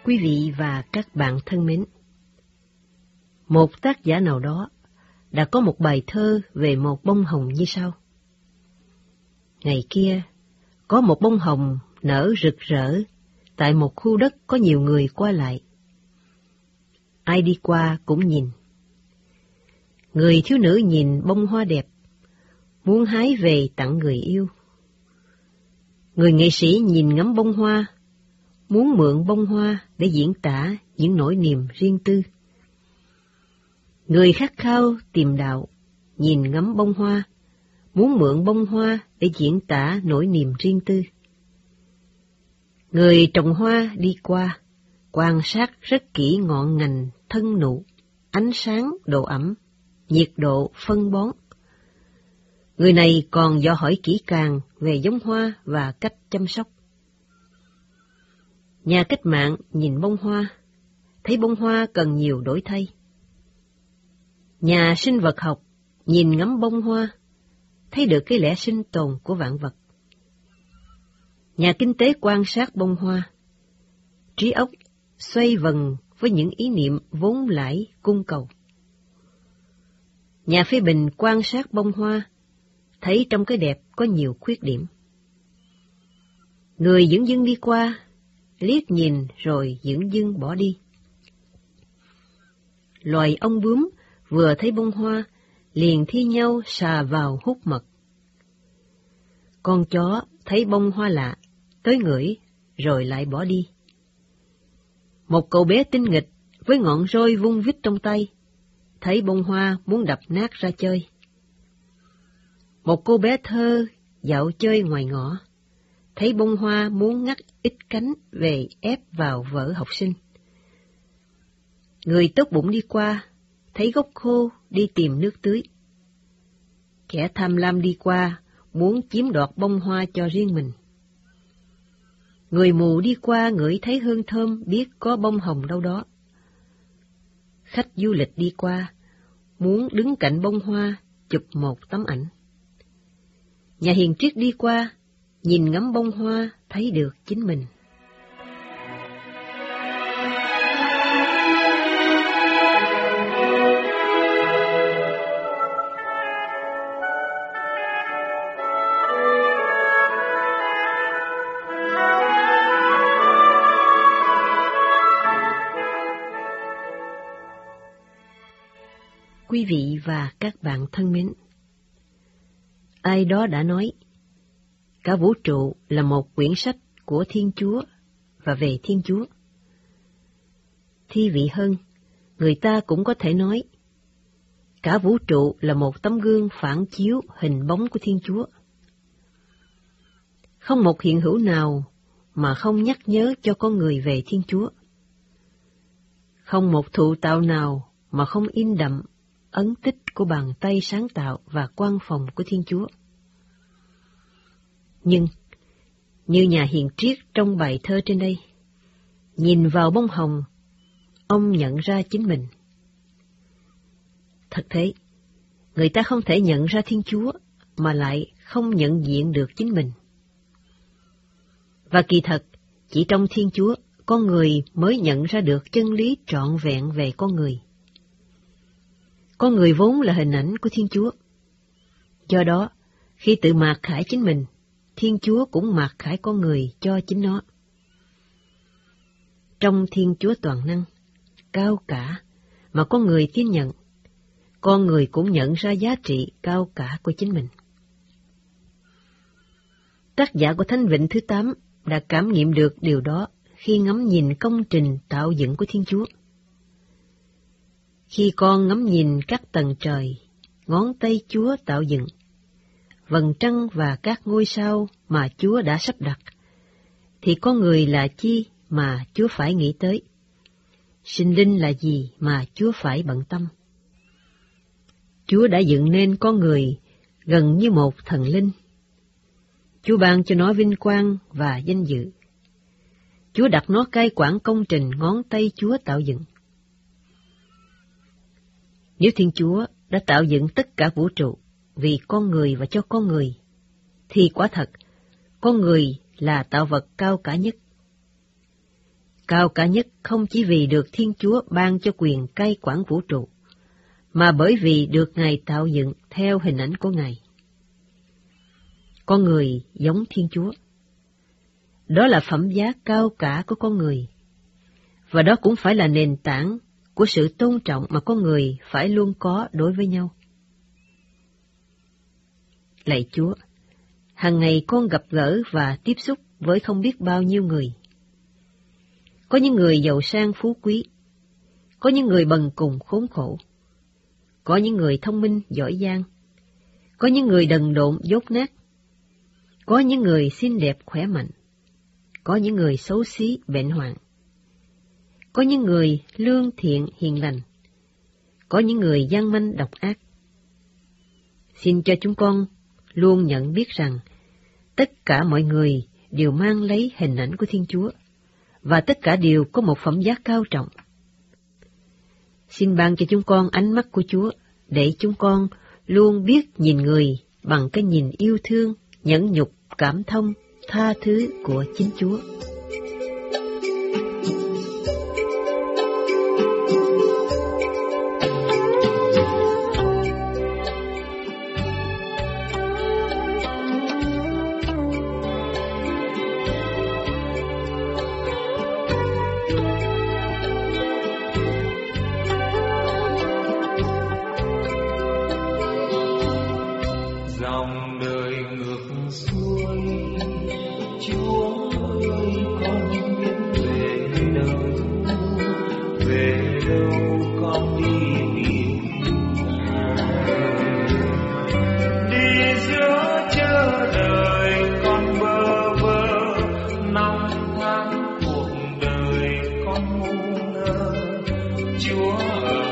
Quý vị và các bạn thân mến, một tác giả nào đó đã có một bài thơ về một bông hồng như sau. Ngày kia, có một bông hồng nở rực rỡ tại một khu đất có nhiều người qua lại. Ai đi qua cũng nhìn. Người thiếu nữ nhìn bông hoa đẹp, muốn hái về tặng người yêu. Người nghệ sĩ nhìn ngắm bông hoa, muốn mượn bông hoa để diễn tả những nỗi niềm riêng tư. Người khát khao tìm đạo, nhìn ngắm bông hoa, muốn mượn bông hoa để diễn tả nỗi niềm riêng tư. Người trồng hoa đi qua, quan sát rất kỹ ngọn ngành, thân nụ, ánh sáng, độ ẩm, nhiệt độ, phân bón. Người này còn dò hỏi kỹ càng về giống hoa và cách chăm sóc. Nhà cách mạng nhìn bông hoa, thấy bông hoa cần nhiều đổi thay. Nhà sinh vật học nhìn ngắm bông hoa, thấy được cái lẽ sinh tồn của vạn vật. Nhà kinh tế quan sát bông hoa, trí óc xoay vần với những ý niệm vốn lãi cung cầu. Nhà phê bình quan sát bông hoa, thấy trong cái đẹp có nhiều khuyết điểm. Người dửng dưng đi qua, liếc nhìn rồi dửng dưng bỏ đi. Loài ong bướm vừa thấy bông hoa, liền thi nhau xà vào hút mật. Con chó thấy bông hoa lạ, tới ngửi, rồi lại bỏ đi. Một cậu bé tinh nghịch với ngọn roi vung vít trong tay, thấy bông hoa muốn đập nát ra chơi. Một cô bé thơ dạo chơi ngoài ngõ, thấy bông hoa muốn ngắt ít cánh về ép vào vở học sinh. Người tốt bụng đi qua, thấy gốc khô đi tìm nước tưới. Kẻ tham lam đi qua, muốn chiếm đoạt bông hoa cho riêng mình. Người mù đi qua ngửi thấy hương thơm biết có bông hồng đâu đó. Khách du lịch đi qua, muốn đứng cạnh bông hoa chụp một tấm ảnh. Nhà hiền triết đi qua, nhìn ngắm bông hoa thấy được chính mình. Quý vị và các bạn thân mến, ai đó đã nói, cả vũ trụ là một quyển sách của Thiên Chúa và về Thiên Chúa. Thi vị hơn, người ta cũng có thể nói, cả vũ trụ là một tấm gương phản chiếu hình bóng của Thiên Chúa. Không một hiện hữu nào mà không nhắc nhớ cho con người về Thiên Chúa. Không một thụ tạo nào mà không in đậm ấn tích của bàn tay sáng tạo và quan phòng của Thiên Chúa. Nhưng, như nhà hiền triết trong bài thơ trên đây, nhìn vào bông hồng, ông nhận ra chính mình. Thật thế, người ta không thể nhận ra Thiên Chúa mà lại không nhận diện được chính mình. Và kỳ thật, chỉ trong Thiên Chúa, con người mới nhận ra được chân lý trọn vẹn về con người. Con người vốn là hình ảnh của Thiên Chúa. Do đó, khi tự mạt khải chính mình, Thiên Chúa cũng mạt khải con người cho chính nó. Trong Thiên Chúa toàn năng, cao cả, mà con người tin nhận, con người cũng nhận ra giá trị cao cả của chính mình. Tác giả của Thánh Vịnh thứ 8 đã cảm nghiệm được điều đó khi ngắm nhìn công trình tạo dựng của Thiên Chúa. Khi con ngắm nhìn các tầng trời, ngón tay Chúa tạo dựng, vầng trăng và các ngôi sao mà Chúa đã sắp đặt, thì con người là chi mà Chúa phải nghĩ tới? Sinh linh là gì mà Chúa phải bận tâm? Chúa đã dựng nên con người gần như một thần linh. Chúa ban cho nó vinh quang và danh dự. Chúa đặt nó cai quản công trình ngón tay Chúa tạo dựng. Nếu Thiên Chúa đã tạo dựng tất cả vũ trụ vì con người và cho con người, thì quả thật, con người là tạo vật cao cả nhất. cao cả nhất không chỉ vì được Thiên Chúa ban cho quyền cai quản vũ trụ, mà bởi vì được Ngài tạo dựng theo hình ảnh của Ngài. Con người giống Thiên Chúa. Đó là phẩm giá cao cả của con người, và đó cũng phải là nền tảng của sự tôn trọng mà con người phải luôn có đối với nhau. Lạy Chúa, hàng ngày con gặp gỡ và tiếp xúc với không biết bao nhiêu người. Có những người giàu sang phú quý, có những người bần cùng khốn khổ, có những người thông minh giỏi giang, có những người đần độn dốt nát, có những người xinh đẹp khỏe mạnh, có những người xấu xí bệnh hoạn, có những người lương thiện hiền lành, có những người gian manh độc ác. Xin cho chúng con luôn nhận biết rằng tất cả mọi người đều mang lấy hình ảnh của Thiên Chúa, và tất cả đều có một phẩm giá cao trọng. Xin ban cho chúng con ánh mắt của Chúa, để chúng con luôn biết nhìn người bằng cái nhìn yêu thương, nhẫn nhục, cảm thông, tha thứ của chính Chúa. Chúa